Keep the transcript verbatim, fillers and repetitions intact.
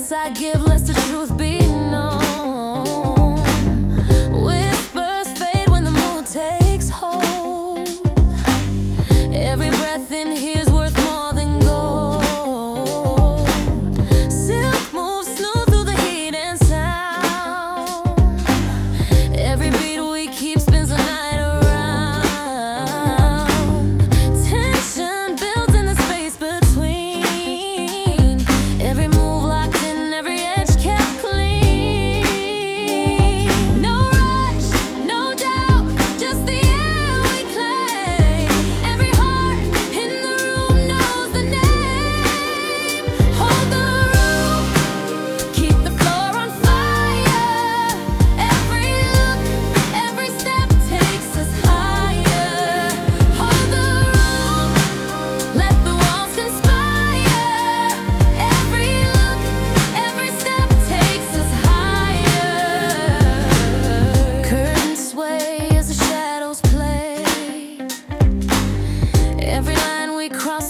less I give, less the truth be known. Whispers fade when the mood takes hold. Every breath in here's worth more than gold. Silk moves smooth through the heat and sound. Every beat we keep spins the night around. Tension builds in the space between. Every move locked in, every edge kept clean. No rush, no doubt, just the air we claim. Every heart in the room knows the name. Hold the room, keep the floor on fire. Every look, every step takes us higher. Hold the room, let the walls conspire. Every look, every step takes us higher. Curtains sway as the shadows play. Every line we cross